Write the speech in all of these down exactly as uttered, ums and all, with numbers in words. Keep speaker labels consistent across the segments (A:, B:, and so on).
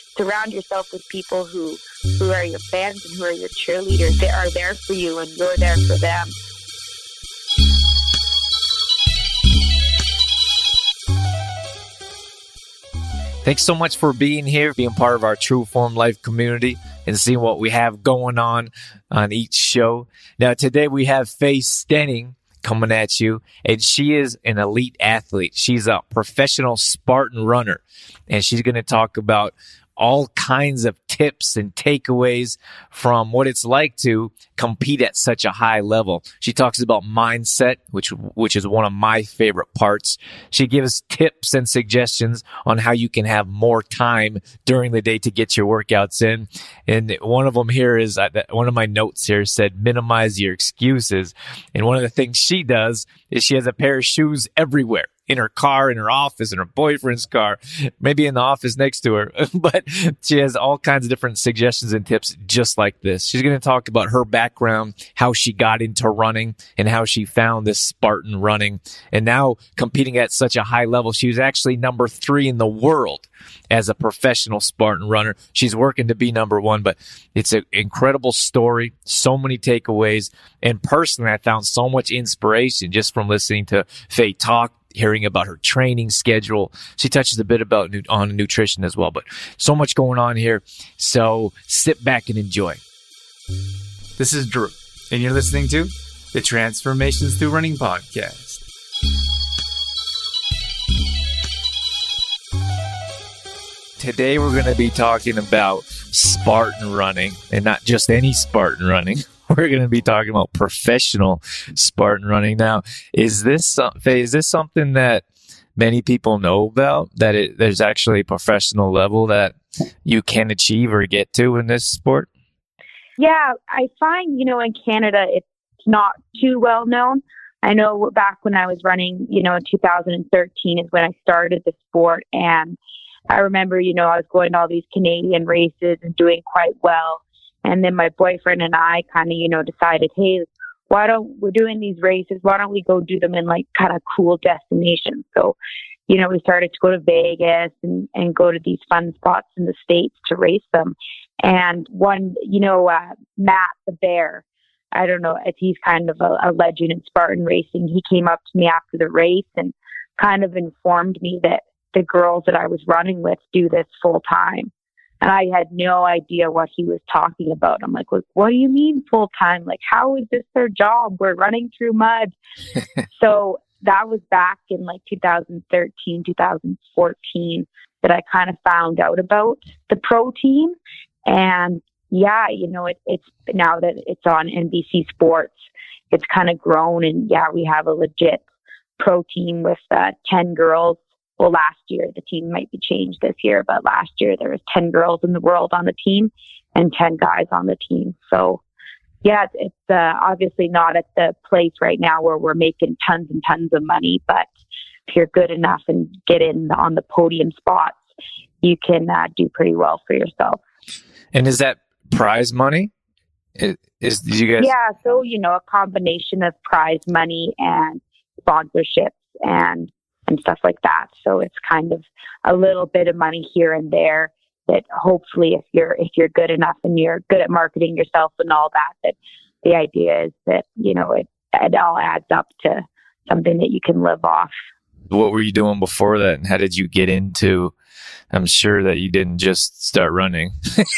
A: surround yourself with people who, who are your fans and who are your cheerleaders. They are there for you and you're there for them.
B: Thanks so much for being here, being part of our True Form Life community and seeing what we have going on on each show. Now, today we have Faye Stenning coming at you, and she is an elite athlete. She's a professional Spartan runner, and she's going to talk about all kinds of tips and takeaways from what it's like to compete at such a high level. She talks about mindset, which which is one of my favorite parts. She gives tips and suggestions on how you can have more time during the day to get your workouts in. And one of them here is, uh, one of my notes here said, minimize your excuses. And one of the things she does is she has a pair of shoes everywhere. In her car, in her office, in her boyfriend's car, maybe in the office next to her. But she has all kinds of different suggestions and tips just like this. She's going to talk about her background, how she got into running, and how she found this Spartan running. And now competing at such a high level, she was actually number three in the world as a professional Spartan runner. She's working to be number one, but it's an incredible story, so many takeaways. And personally, I found so much inspiration just from listening to Faye talk, hearing about her training schedule. She touches a bit about nu- on nutrition as well, but so much going on here. So sit back and enjoy.
C: This is Drew, and you're listening to the Transformations Through Running podcast.
B: Today we're going to be talking about Spartan running, and not just any Spartan running. We're going to be talking about professional Spartan running. Now, is this Faye, is this something that many people know about, that it, there's actually a professional level that you can achieve or get to in this sport?
A: Yeah, I find, you know, in Canada, it's not too well known. I know back when I was running, you know, in two thousand thirteen is when I started the sport. And I remember, you know, I was going to all these Canadian races and doing quite well. And then my boyfriend and I kind of, you know, decided, hey, why don't we're doing these races? Why don't we go do them in like kind of cool destinations? So, you know, we started to go to Vegas and, and go to these fun spots in the States to race them. And one, you know, uh, Matt the Bear, I don't know if he's kind of a, a legend in Spartan racing. He came up to me after the race and kind of informed me that the girls that I was running with do this full time. And I had no idea what he was talking about. I'm like, what do you mean full time? Like, how is this their job? We're running through mud. So that was back in like two thousand thirteen, two thousand fourteen that I kind of found out about the pro team. And yeah, you know, it, it's now that it's on N B C Sports, it's kind of grown. And yeah, we have a legit pro team with uh, ten girls. Well, last year, the team might be changed this year, but last year there was ten girls in the world on the team and ten guys on the team. So yeah, it's, it's uh, obviously not at the place right now where we're making tons and tons of money, but if you're good enough and get in on the podium spots, you can uh, do pretty well for yourself.
B: And is that prize money? Is, is did you guys?
A: Yeah, so, you know, a combination of prize money and sponsorships and and stuff like that. So it's kind of a little bit of money here and there that hopefully if you're if you're good enough and you're good at marketing yourself and all that, that the idea is that, you know, it, it all adds up to something that you can live off.
B: What were you doing before that, and how did you get into, I'm sure that you didn't just start running.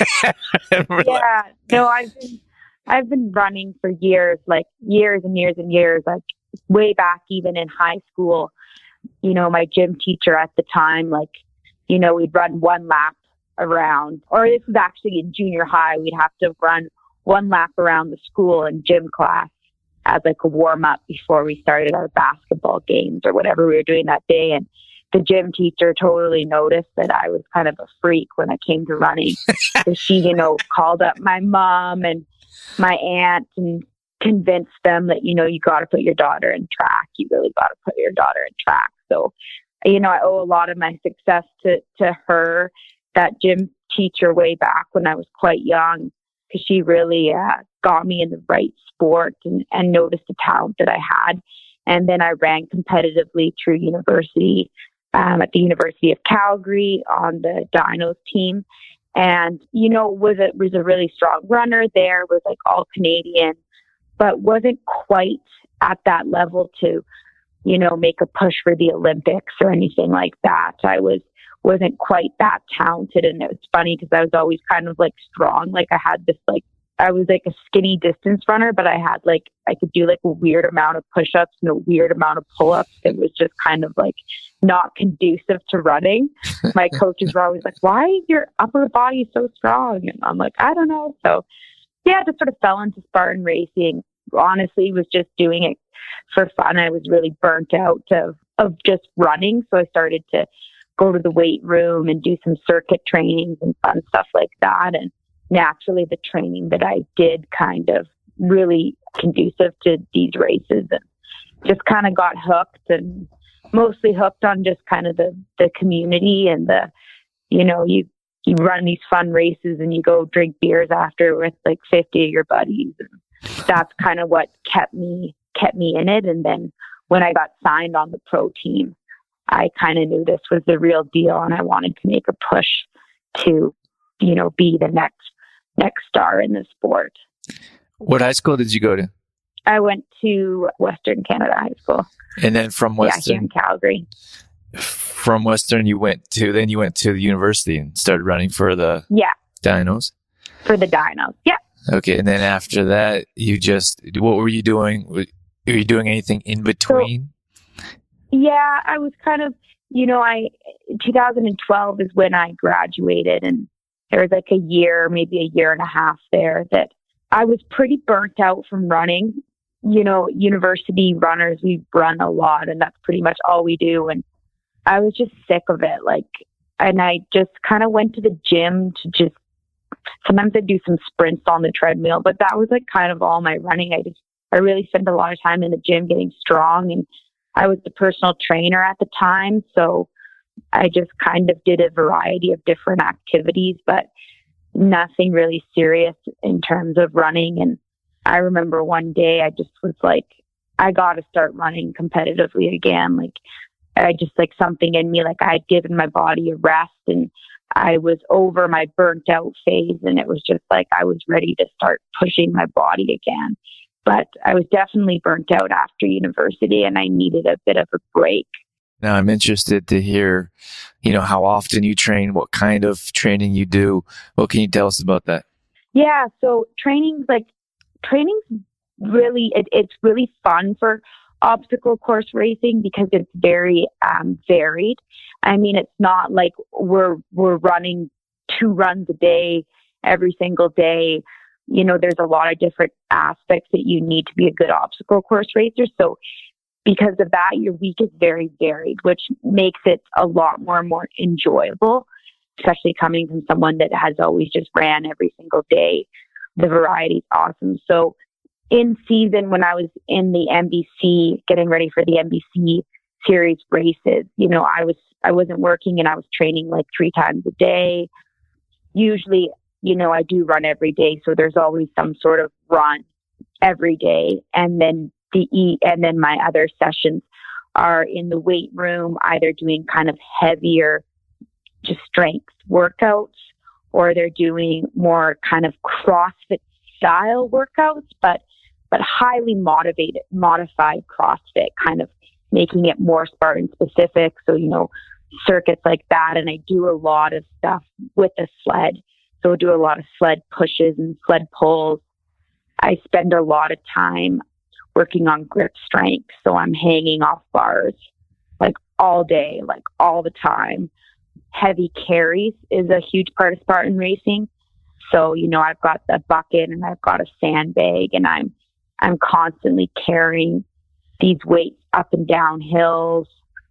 A: Yeah, no, I've been, I've been running for years, like years and years and years, like way back even in high school. You know, my gym teacher at the time, like, you know, we'd run one lap around, or this was actually in junior high, we'd have to run one lap around the school in gym class as like a warm up before we started our basketball games or whatever we were doing that day. And the gym teacher totally noticed that I was kind of a freak when it came to running. So she, you know, called up my mom and my aunt and convinced them that, you know, you got to put your daughter in track. You really got to put your daughter in track. So, you know, I owe a lot of my success to, to her, that gym teacher way back when I was quite young, because she really uh, got me in the right sport and, and noticed the talent that I had. And then I ran competitively through university, um, at the University of Calgary on the Dinos team. and, you know, was a, was a really strong runner there, was like all Canadian, but wasn't quite at that level to, you know, make a push for the Olympics or anything like that. I was, wasn't quite that talented. And it was funny because I was always kind of like strong. Like I had this, like, I was like a skinny distance runner, but I had like, I could do like a weird amount of push-ups and a weird amount of pull-ups. It was just kind of like not conducive to running. My coaches were always like, why is your upper body so strong? And I'm like, I don't know. So yeah, I just sort of fell into Spartan racing. Honestly, was just doing it for fun. I was really burnt out of, of just running. So I started to go to the weight room and do some circuit trainings and fun stuff like that. And naturally, the training that I did kind of really conducive to these races, and just kind of got hooked, and mostly hooked on just kind of the, the community and the, you know, you, you run these fun races and you go drink beers after with like fifty of your buddies. And that's kind of what kept me, kept me in it. And then when I got signed on the pro team, I kind of knew this was the real deal, and I wanted to make a push to, you know, be the next next star in the sport.
B: What high school did you go to?
A: I went to Western Canada High School.
B: And then from Western,
A: yeah, here in Calgary.
B: From Western, you went to then you went to the university and started running for the
A: yeah
B: Dinos.
A: For the Dinos, yeah.
B: Okay, and then after that, you just what were you doing? Were you doing anything in between?
A: So, yeah, I was kind of, you know, I two thousand twelve is when I graduated, and there was like a year, maybe a year and a half there that I was pretty burnt out from running. You know, university runners, we run a lot, and that's pretty much all we do. And I was just sick of it. Like, and I just kind of went to the gym to just, sometimes I'd do some sprints on the treadmill, but that was like kind of all my running. I just, I really spent a lot of time in the gym getting strong, and I was the personal trainer at the time. So I just kind of did a variety of different activities, but nothing really serious in terms of running. And I remember one day I just was like, I got to start running competitively again. Like, I just like something in me, like I had given my body a rest, and I was over my burnt out phase. And it was just like, I was ready to start pushing my body again. But I was definitely burnt out after university, and I needed a bit of a break.
B: Now I'm interested to hear, you know, how often you train, what kind of training you do. What can you tell us about that?
A: Yeah. So training's like, training's really, it, it's really fun for obstacle course racing because it's very um, varied. I mean, it's not like we're, we're running two runs a day every single day. You know, there's a lot of different aspects that you need to be a good obstacle course racer. So because of that, your week is very varied, which makes it a lot more and more enjoyable, especially coming from someone that has always just ran every single day. The variety is awesome. So in season, when I was in the N B C, getting ready for the N B C series races, you know, I was, I wasn't working, and I was training like three times a day. Usually, you know, I do run every day. So there's always some sort of run every day. And then the E and then my other sessions are in the weight room, either doing kind of heavier, just strength workouts, or they're doing more kind of CrossFit style workouts, but, but highly motivated, modified CrossFit, kind of making it more Spartan specific. So, you know, circuits like that. And I do a lot of stuff with the sled. So I do a lot of sled pushes and sled pulls. I spend a lot of time working on grip strength. So I'm hanging off bars like all day, like all the time. Heavy carries is a huge part of Spartan racing. So, you know, I've got the bucket and I've got a sandbag, and I'm, I'm constantly carrying these weights up and down hills.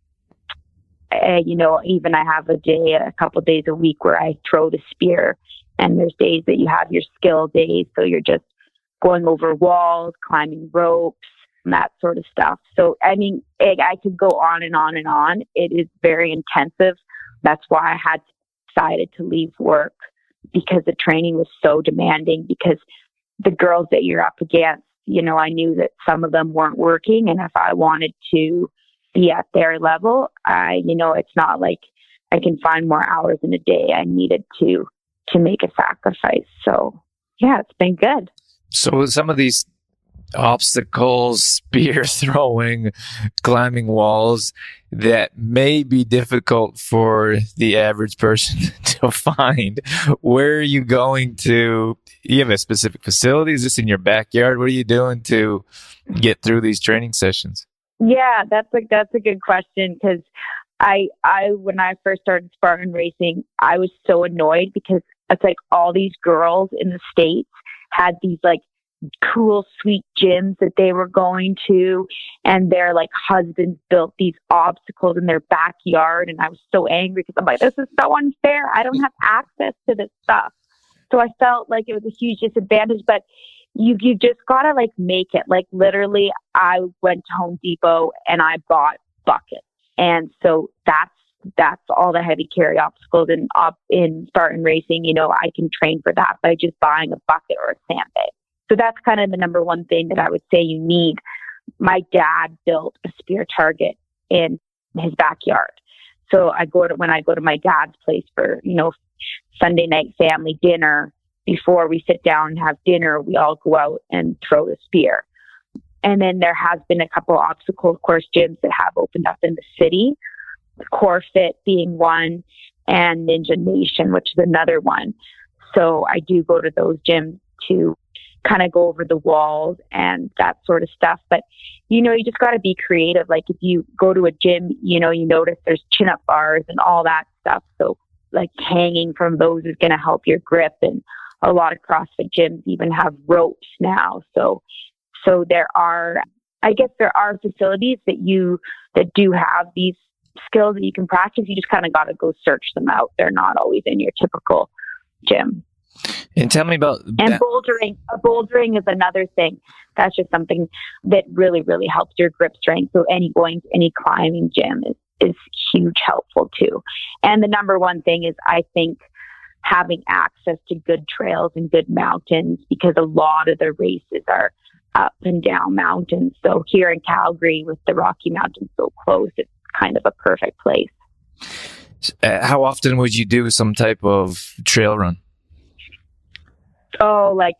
A: Uh, you know, even I have a day, a couple of days a week where I throw the spear, and there's days that you have your skill days. So you're just going over walls, climbing ropes, and that sort of stuff. So, I mean, I, I could go on and on and on. It is very intensive. That's why I had decided to leave work, because the training was so demanding, because the girls that you're up against, you know, I knew that some of them weren't working. And if I wanted to be at their level, I, you know, it's not like I can find more hours in a day. I needed to to make a sacrifice. So yeah, it's been good.
B: So some of these obstacles, spear throwing, climbing walls that may be difficult for the average person to find. Where are you going to? You have a specific facility? Is this in your backyard? What are you doing to get through these training sessions?
A: Yeah, that's a that's a good question, because I I when I first started Spartan racing, I was so annoyed because it's like all these girls in the States had these like cool, sweet gyms that they were going to, and their like husbands built these obstacles in their backyard. And I was so angry because I'm like, this is so unfair. I don't have access to this stuff. So I felt like it was a huge disadvantage, but you, you just gotta like make it. Like literally I went to Home Depot and I bought buckets. And so that's, that's all the heavy carry obstacles in, up in Spartan racing. You know, I can train for that by just buying a bucket or a sandbag. So that's kind of the number one thing that I would say you need. My dad built a spear target in his backyard. So I go to, when I go to my dad's place for, you know, Sunday night family dinner, before we sit down and have dinner, we all go out and throw the spear. And then there has been a couple obstacle course gyms that have opened up in the city, CoreFit being one, and Ninja Nation, which is another one. So I do go to those gyms to kind of go over the walls and that sort of stuff. But, you know, you just got to be creative. Like if you go to a gym, you know, you notice there's chin-up bars and all that stuff. So like hanging from those is going to help your grip. And a lot of CrossFit gyms even have ropes now. So, so there are, I guess there are facilities that you, that do have these skills that you can practice. You just kind of got to go search them out. They're not always in your typical gym.
B: And tell me about
A: and that. bouldering. Uh, bouldering is another thing. That's just something that really, really helps your grip strength. So any going to any climbing gym is, is huge helpful too. And the number one thing is, I think, having access to good trails and good mountains, because a lot of the races are up and down mountains. So here in Calgary, with the Rocky Mountains so close, it's kind of a perfect place.
B: Uh, how often would you do some type of trail run?
A: Oh, like,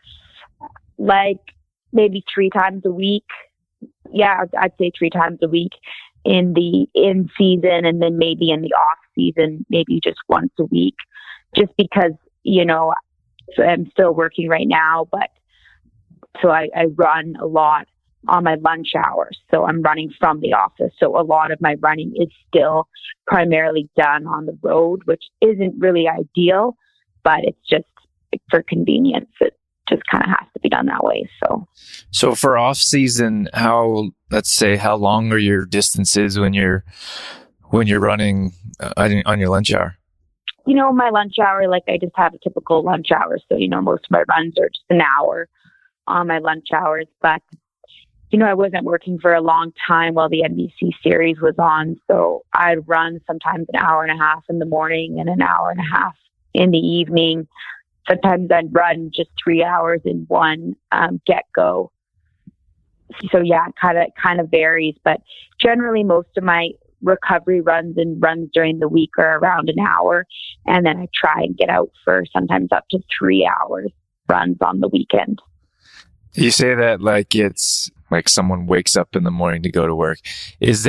A: like maybe three times a week. Yeah, I'd say three times a week in the in season, and then maybe in the off season, maybe just once a week. Just because, you know, I'm still working right now, but so I, I run a lot on my lunch hours. So I'm running from the office. So a lot of my running is still primarily done on the road, which isn't really ideal, but it's just for convenience. It just kind of has to be done that way. So,
B: so for off season, how, let's say, how long are your distances when you're, when you're running uh, on your lunch hour?
A: You know, my lunch hour, like I just have a typical lunch hour. So, you know, most of my runs are just an hour on my lunch hours. But, you know, I wasn't working for a long time while the N B C series was on. So I'd run sometimes an hour and a half in the morning and an hour and a half in the evening. Sometimes I'd run just three hours in one um, get-go. So yeah, kind of kind of varies. But generally, most of my recovery runs and runs during the week are around an hour. And then I try and get out for sometimes up to three hours runs on the weekend.
B: You say that like it's like someone wakes up in the morning to go to work. Is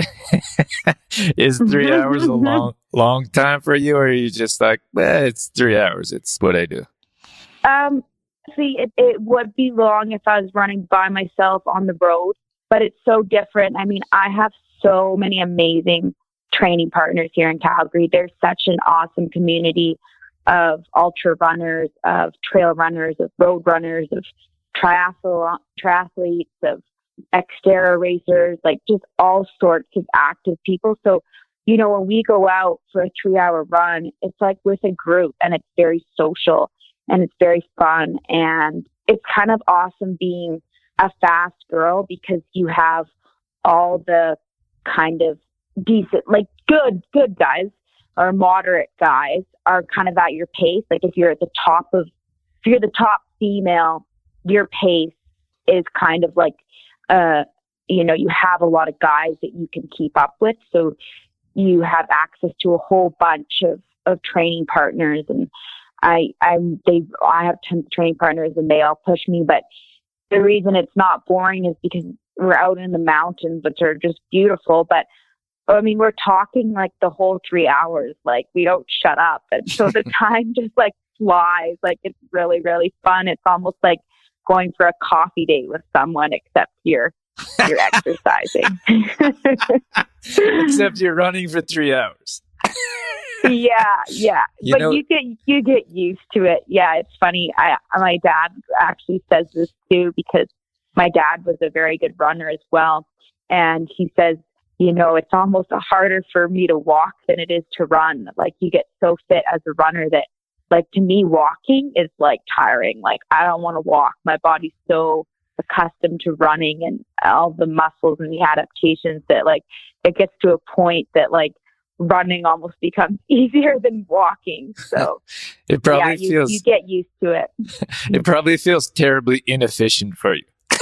B: is three hours a long, long time for you? Or are you just like, eh, it's three hours. It's what I do.
A: Um, see, it, it would be long if I was running by myself on the road, but it's so different. I mean, I have so many amazing training partners here in Calgary. There's such an awesome community of ultra runners, of trail runners, of road runners, of triathlon, triathletes, of Xterra racers, like just all sorts of active people. So, you know, when we go out for a three hour run, it's like with a group, and it's very social and it's very fun. And it's kind of awesome being a fast girl, because you have all the kind of decent, like good, good guys or moderate guys are kind of at your pace. Like if you're at the top of, if you're the top female, your pace is kind of like, uh, you know, you have a lot of guys that you can keep up with. So you have access to a whole bunch of, of training partners. And I, I'm, they, I have tons of training partners and they all push me, but the reason it's not boring is because we're out in the mountains, which are just beautiful. But I mean, we're talking like the whole three hours, like we don't shut up. And so the time just like flies. Like it's really, really fun. It's almost like going for a coffee date with someone, except you're, you're exercising.
B: Except you're running for three hours.
A: Yeah, yeah.
B: You
A: but
B: know,
A: you get you get used to it. Yeah, it's funny. I my dad actually says this too, because my dad was a very good runner as well. And he says, you know, it's almost harder for me to walk than it is to run. Like you get so fit as a runner that like to me walking is like tiring. Like I don't want to walk. My body's so accustomed to running and all the muscles and the adaptations that like it gets to a point that like running almost becomes easier than walking. So
B: it probably
A: yeah, you,
B: feels
A: you get used to it.
B: It probably feels terribly inefficient for you.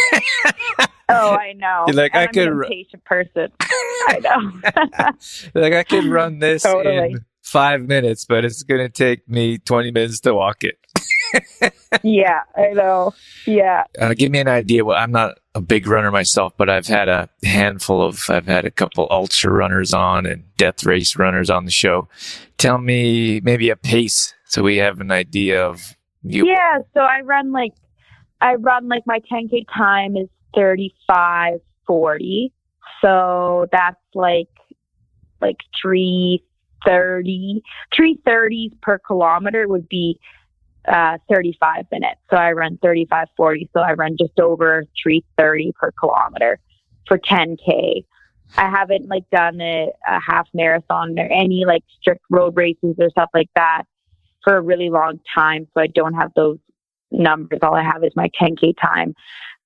A: Oh, I know.
B: You're like,
A: and
B: I
A: I'm
B: could
A: an
B: ru-
A: impatient person. I know.
B: like I could run this
A: Totally.
B: in five minutes, but it's gonna take me twenty minutes to walk it.
A: Yeah, I know. Yeah.
B: Uh, give me an idea. Well, I'm not a big runner myself, but I've had a handful of, I've had a couple ultra runners on and death race runners on the show. Tell me maybe a pace so we have an idea of you.
A: Yeah. So I run like, I run like my ten K time is thirty-five forty. So that's like, like three thirty, three thirties per kilometer would be uh, thirty-five minutes. So I run thirty-five forty. So I run just over three thirty per kilometer for ten K. I haven't like done a, a half marathon or any like strict road races or stuff like that for a really long time. So I don't have those numbers. All I have is my ten K time.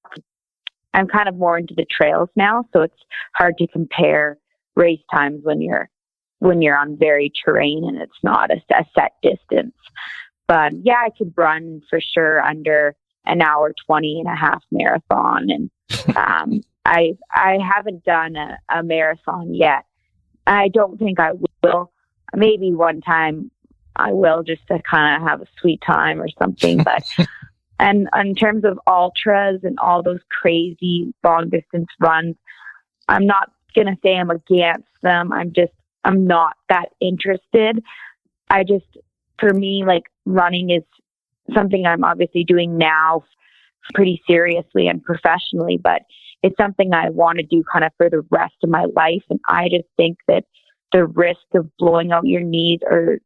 A: I'm kind of more into the trails now. So it's hard to compare race times when you're, when you're on varied terrain and it's not a, a set distance. But yeah, I could run for sure under an hour twenty and a half marathon. And um, I I haven't done a, a marathon yet. I don't think I will. Maybe one time I will, just to kind of have a sweet time or something. But and in terms of ultras and all those crazy long distance runs, I'm not gonna say I'm against them. I'm just I'm not that interested. I just for me, like running is something I'm obviously doing now pretty seriously and professionally, but it's something I want to do kind of for the rest of my life. And I just think that the risk of blowing out your knees or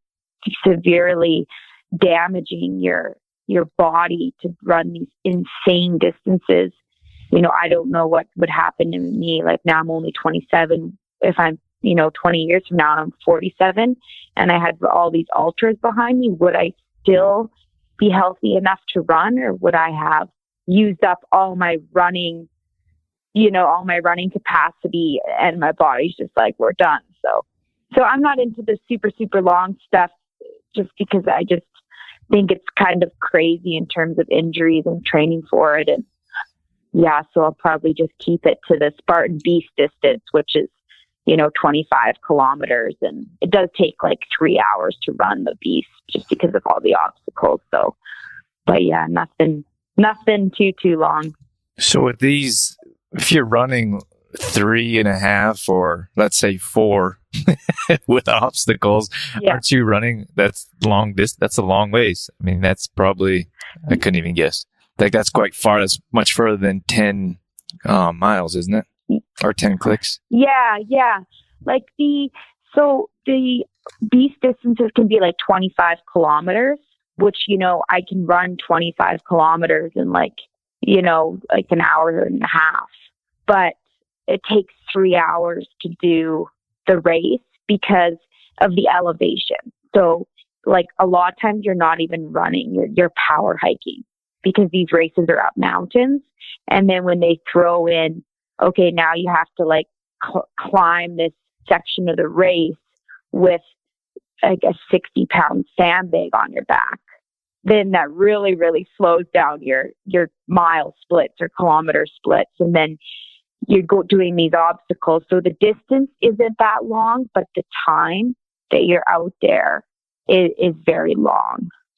A: severely damaging your, your body to run these insane distances, you know, I don't know what would happen to me. Like now I'm only twenty-seven. If I'm, you know, twenty years from now, I'm forty-seven and I had all these ultras behind me, would I still be healthy enough to run, or would I have used up all my running, you know, all my running capacity and my body's just like, we're done. So, so I'm not into the super, super long stuff just because I just think it's kind of crazy in terms of injuries and training for it. And yeah, so I'll probably just keep it to the Spartan Beast distance, which is, you know, twenty-five kilometers. And it does take like three hours to run the Beast just because of all the obstacles. So, but yeah, nothing, nothing too, too long.
B: So with these, if you're running three and a half or let's say four with obstacles,
A: Yeah.
B: aren't you running? That's long. This, that's a long ways. I mean, that's probably, I couldn't even guess. Like that's quite far. That's much further than ten uh, miles, isn't it? Or ten clicks.
A: Yeah, yeah. Like the, so the Beast distances can be like twenty-five kilometers, which, you know, I can run twenty-five kilometers in like, you know, like an hour and a half. But it takes three hours to do the race because of the elevation. So like a lot of times you're not even running, you're, you're power hiking because these races are up mountains. And then when they throw in, okay, now you have to like cl- climb this section of the race with like a sixty pound sandbag on your back, then that really, really slows down your, your mile splits or kilometer splits. And then you're go- doing these obstacles. So the distance isn't that long, but the time that you're out there is, is very long.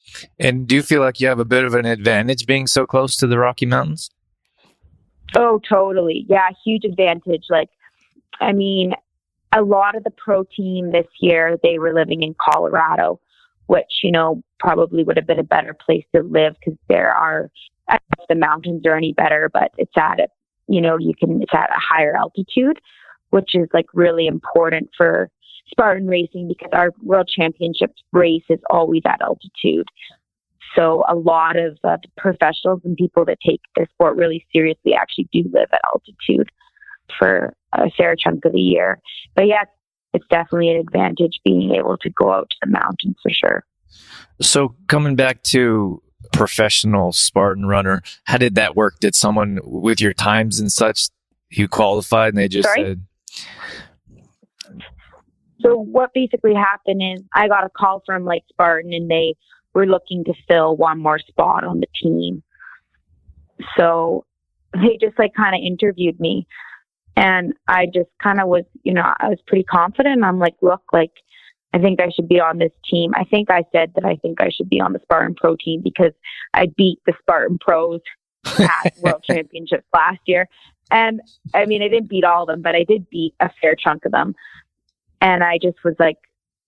B: And do you feel like you have a bit of an advantage being so close to the Rocky Mountains?
A: Oh, totally. Yeah, huge advantage. Like, I mean, a lot of the pro team this year, they were living in Colorado, which, you know, probably would have been a better place to live because there are, I don't know if the mountains are any better, but it's at a, you know, you can, it's at a higher altitude, which is like really important for Spartan racing because our world championship race is always at altitude. So a lot of uh, professionals and people that take their sport really seriously actually do live at altitude for a fair chunk of the year. But yeah, it's definitely an advantage being able to go out to the mountains for sure.
B: So coming back to professional Spartan runner, how did that work? Did someone with your times and such, you qualified and they just
A: Sorry?
B: said...
A: So what basically happened is I got a call from like Spartan and they were looking to fill one more spot on the team. So they just like kind of interviewed me and I just kind of was, you know, I was pretty confident. I'm like, look, like, I think I should be on this team. I think I said that I think I should be on the Spartan Pro team because I beat the Spartan Pros at World Championships last year. And I mean, I didn't beat all of them, but I did beat a fair chunk of them. And I just was like,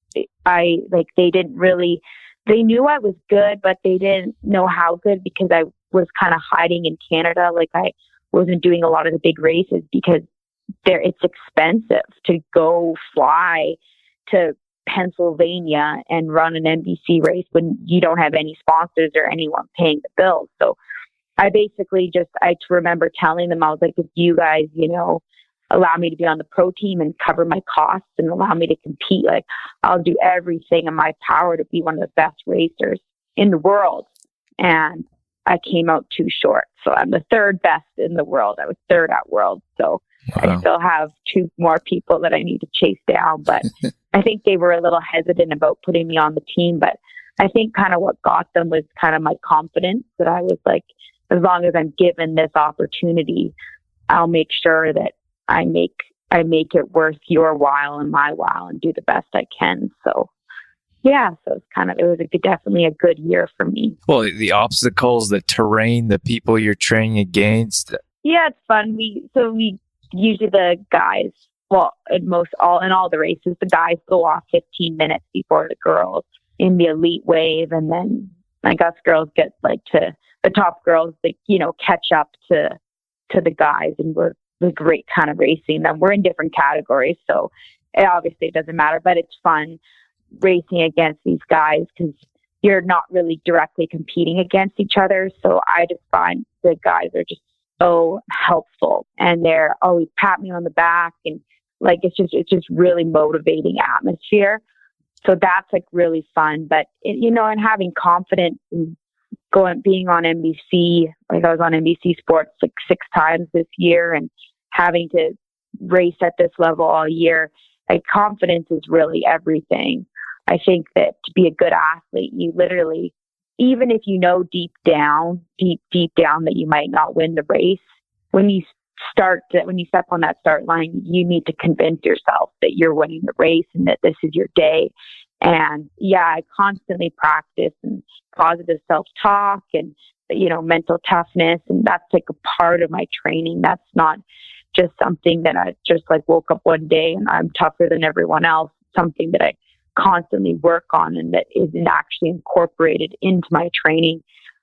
A: I like, they didn't really, they knew I was good, but they didn't know how good because I was kind of hiding in Canada. Like I wasn't doing a lot of the big races because there it's expensive to go fly to Pennsylvania and run an N B C race when you don't have any sponsors or anyone paying the bills. So I basically just, I remember telling them, I was like, if you guys, you know, allow me to be on the pro team and cover my costs and allow me to compete, like I'll do everything in my power to be one of the best racers in the world. And I came out too short. So I'm the third best in the world. I was third at World. So wow. I still have two more people that I need to chase down. But I think they were a little hesitant about putting me on the team. But I think kind of what got them was kind of my confidence that I was like, as long as I'm given this opportunity, I'll make sure that I make I make it worth your while and my while and do the best I can. So yeah, so it's kind of, it was a good, definitely a good year for me.
B: Well, the obstacles, the terrain, the people you're training against.
A: Yeah, it's fun. We, so we, usually the guys, well, in most, all, in all the races, the guys go off fifteen minutes before the girls in the elite wave. And then I guess girls get like to, the top girls, they, you know, catch up to, to the guys and we're, we're great kind of racing them. We're in different categories. So it obviously doesn't matter, but it's fun racing against these guys because you're not really directly competing against each other. So I just find the guys are just so helpful and they're always pat me on the back and like it's just it's just really motivating atmosphere. So that's like really fun. But it, you know, and having confidence in going being on N B C, like I was on N B C Sports like six times this year and having to race at this level all year, like confidence is really everything. I think that to be a good athlete, you literally, even if you know deep down, deep, deep down that you might not win the race, when you start, to, when you step on that start line, you need to convince yourself that you're winning the race and that this is your day. And yeah, I constantly practice and positive self-talk and, you know, mental toughness. And that's like a part of my training. That's not just something that I just like woke up one day and I'm tougher than everyone else. Something that I constantly work on and that isn't actually incorporated into my training.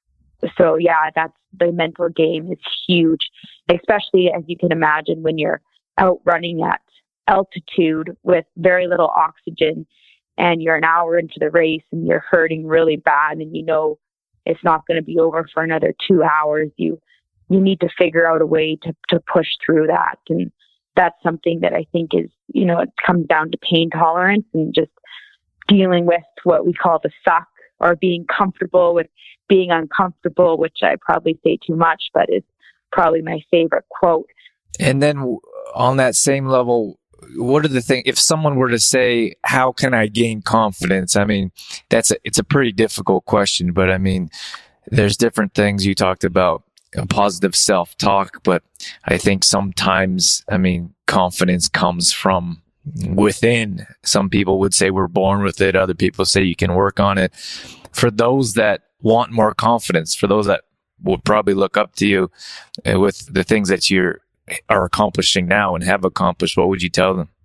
A: So yeah, that's the mental game is huge, especially as you can imagine when you're out running at altitude with very little oxygen and you're an hour into the race and you're hurting really bad and you know it's not going to be over for another two hours. You you need to figure out a way to, to push through that. And that's something that I think is, you know, it comes down to pain tolerance and just dealing with what we call the suck or being comfortable with being uncomfortable, which I probably say too much, but is probably my favorite quote.
B: And then on that same level, what are the things, if someone were to say, how can I gain confidence? I mean, that's a, it's a pretty difficult question, but I mean, there's different things you talked about, a positive self-talk, but I think sometimes, I mean, confidence comes from within. Some people would say we're born with it. Other people say you can work on it. For those that want more confidence, for those that will probably look up to you uh, with the things that you are accomplishing now and have accomplished, what would you tell them?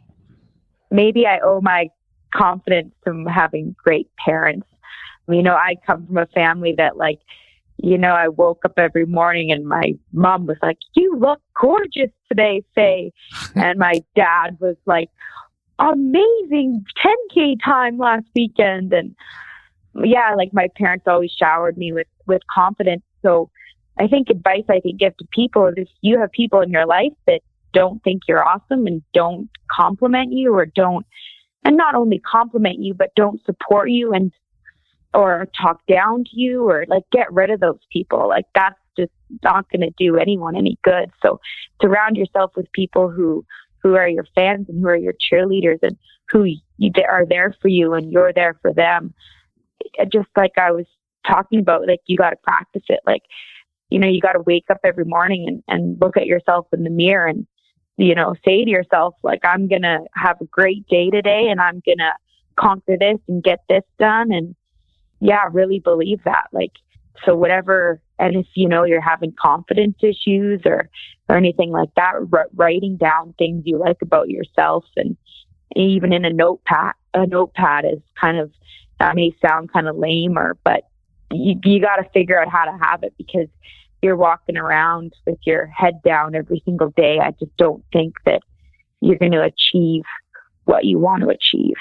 A: Maybe I owe my confidence to having great parents. You know, I come from a family that, like, you know, I woke up every morning and my mom was like, "You look gorgeous today, Faye." And my dad was like, "Amazing ten K time last weekend." And yeah, like my parents always showered me with, with confidence. So I think advice I could give to people is if you have people in your life that don't think you're awesome and don't compliment you or don't, and not only compliment you, but don't support you and or talk down to you, or like get rid of those people. Like that's just not going to do anyone any good. So surround yourself with people who, who are your fans and who are your cheerleaders and who you, are there for you and you're there for them. Just like I was talking about, like you got to practice it. Like, you know, you got to wake up every morning and, and look at yourself in the mirror and, you know, say to yourself, like, I'm going to have a great day today and I'm going to conquer this and get this done. And yeah, really believe that. Like, so whatever, and if you know you're having confidence issues or, or anything like that, r- writing down things you like about yourself and even in a notepad, a notepad is kind of, that may sound kind of lame or, but you, you got to figure out how to have it because you're walking around with your head down every single day. I just don't think that you're going to achieve what you want to achieve.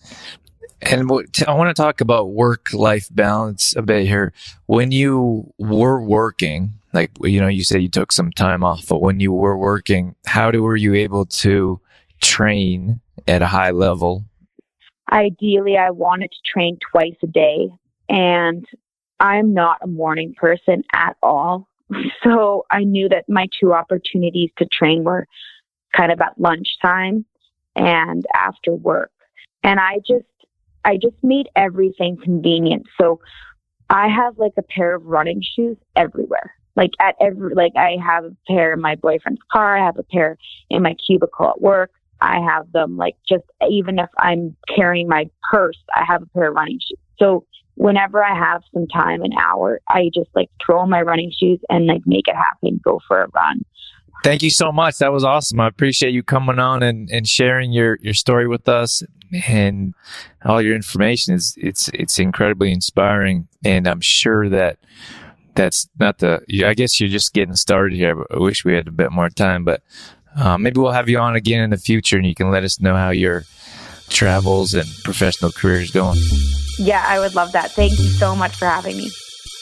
B: And I want to talk about work-life balance a bit here. When you were working, like, you know, you said you took some time off, but when you were working, how were you able to train at a high level?
A: Ideally, I wanted to train twice a day, and I'm not a morning person at all. So I knew that my two opportunities to train were kind of at lunchtime and after work. And I just, I just made everything convenient. So I have like a pair of running shoes everywhere. Like at every, like I have a pair in my boyfriend's car. I have a pair in my cubicle at work. I have them like just, even if I'm carrying my purse, I have a pair of running shoes. So whenever I have some time, an hour, I just like throw on my running shoes and like make it happen, go for a run.
B: Thank you so much. That was awesome. I appreciate you coming on and, and sharing your, your story with us and all your information. Is it's it's incredibly inspiring, and I'm sure that that's not the. I guess you're just getting started here. I wish we had a bit more time, but uh, maybe we'll have you on again in the future, and you can let us know how your travels and professional career is going.
A: Yeah, I would love that. Thank you so much for having me.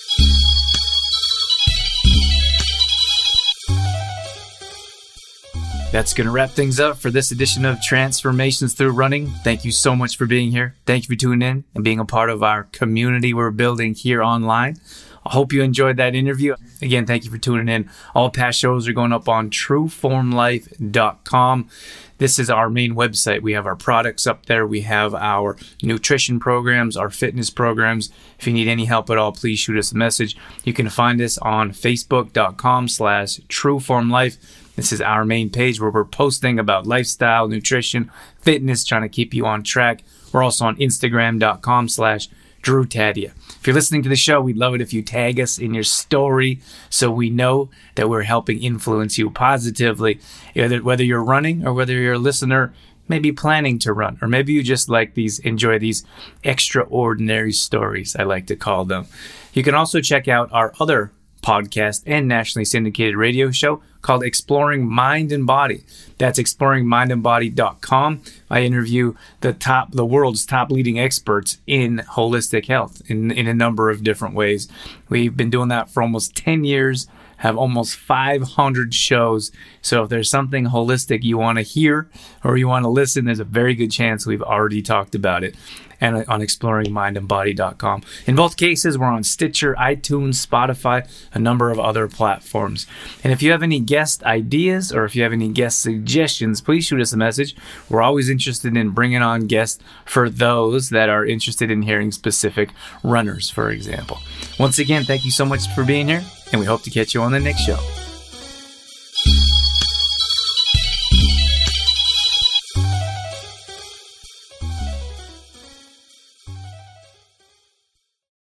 C: That's going to wrap things up for this edition of Transformations Through Running. Thank you so much for being here. Thank you for tuning in and being a part of our community we're building here online. I hope you enjoyed that interview. Again, thank you for tuning in. All past shows are going up on true form life dot com. This is our main website. We have our products up there. We have our nutrition programs, our fitness programs. If you need any help at all, please shoot us a message. You can find us on facebook.com slash trueformlife. This is our main page where we're posting about lifestyle, nutrition, fitness, trying to keep you on track. We're also on instagram.com slash Drew Tadia. If you're listening to the show, we'd love it if you tag us in your story so we know that we're helping influence you positively, either whether you're running or whether you're a listener maybe planning to run, or maybe you just like these, enjoy these extraordinary stories, I like to call them. You can also check out our other podcast and nationally syndicated radio show called Exploring Mind and Body. That's exploring mind and body dot com. I interview the top, the world's top leading experts in holistic health in, in a number of different ways. We've been doing that for almost ten years, have almost five hundred shows. So if there's something holistic you want to hear or you want to listen, there's a very good chance we've already talked about it. And on exploring mind and body dot com. In both cases, we're on Stitcher, iTunes, Spotify, a number of other platforms. And if you have any guest ideas or if you have any guest suggestions, please shoot us a message. We're always interested in bringing on guests for those that are interested in hearing specific runners, for example. Once again, thank you so much for being here, and we hope to catch you on the next show.